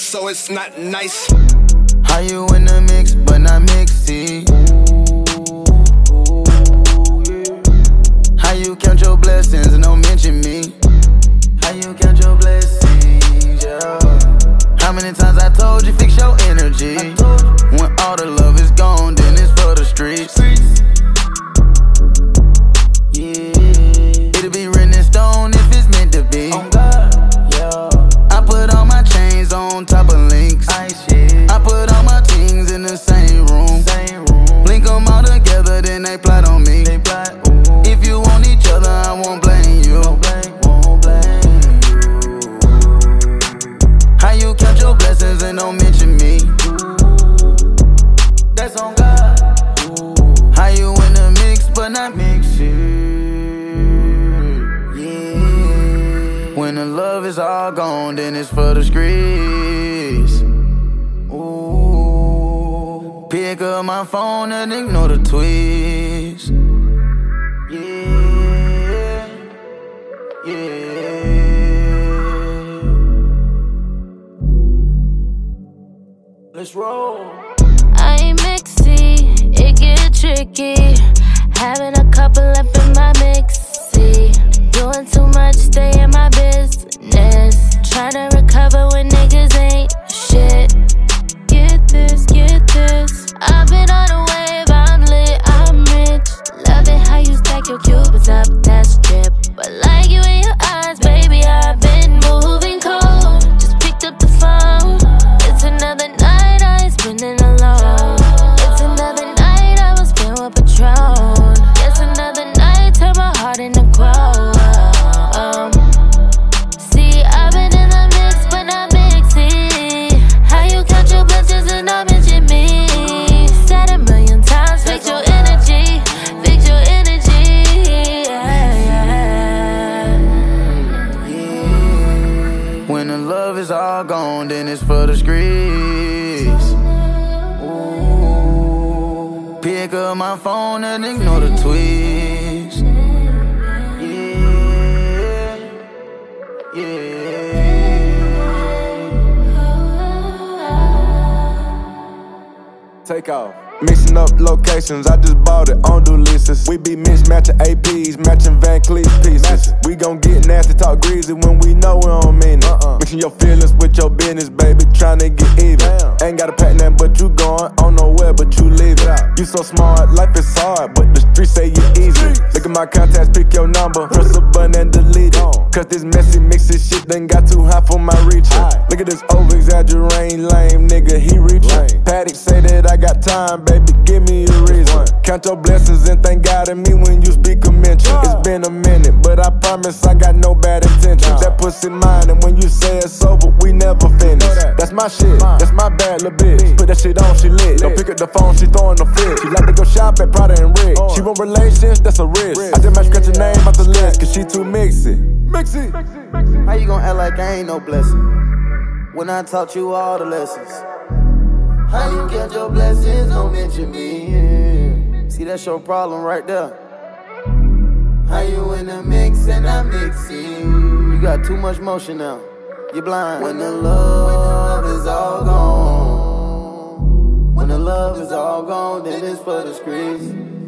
so it's not nice. How you in the mix, but not mixy? How you count your blessings and don't mention me? How you count your blessings, yeah? How many times I told you fix your energy? When all the love is gone, then it's for the streets. Yeah, it'll be written in stone if it's meant to be. Oh God, yeah. I put all my chains on top of links. I put all my things in the same room. Link them all together, then they plot on me. If you want each other, I won't blame you. How you count your blessings and don't mention me? That's on God. How you in the mix but not mixing? Yeah. When the love is all gone, then it's for the streets. Ooh. Pick up my phone and ignore the tweets. Yeah. Yeah. Let's roll. I ain't mixy, it get tricky. Having a couple up in my mixy. Doing too much, stay in my business. Tryna recover when niggas ain't shit. Get this, get this. I've been on a wave, I'm lit, I'm rich. Love it how you stack your cubits up, that's drip. But like you in your eyes, baby, I've been moving cold. Just picked up the phone. It's another night I spending alone. It's another night I was filled with Patron. Yes, another night turn my heart into gold. See, I've been in the mix, but not mixy. How you count your blessings and not mention me? Said a million times, fix your energy, fix your energy. Yeah. When the love is all gone, then it's for the streets. Ooh. Pick up my phone and ignore the tweets. Yeah. Yeah. Take off. Mixing up locations, I just bought it on Dulises. We be mismatching APs, matching Van Cleef pieces. We gon' get nasty, talk greasy when we know we don't mean it. Mixing your feelings with your business, baby, tryna get even. Ain't got a pack nothing but you going on nowhere, but you leave it. You so smart, life is hard, but the streets say you easy. Look at my contacts, pick your number, press a button and delete it. Cause this messy mixy shit done got too high for my reaching. Look at this over-exaggerating lame nigga, he reaching. Paddock say that I got time, baby, give me a reason. Count your blessings and thank God in me when you speak a mention. It's been a minute, but I promise I got no bad intentions. That pussy mine, and when you say it's over, we never finish. That's my shit, that's my bad little bitch. Put that shit on, she lit. Don't pick up the phone, she throwing the fit. She like to go shop at Prada and Rick. She want relations, that's a risk. I just might scratch her name off the list, cause she too mixy. Mixy. How you gon' act like I ain't no blessing when I taught you all the lessons? How you count your blessings, don't mention me? Yeah. See, that's your problem right there. How you in the mix and I'm mixing? You got too much motion now, you're blind. When the love is all gone, when the love is all gone, then it's for the streets.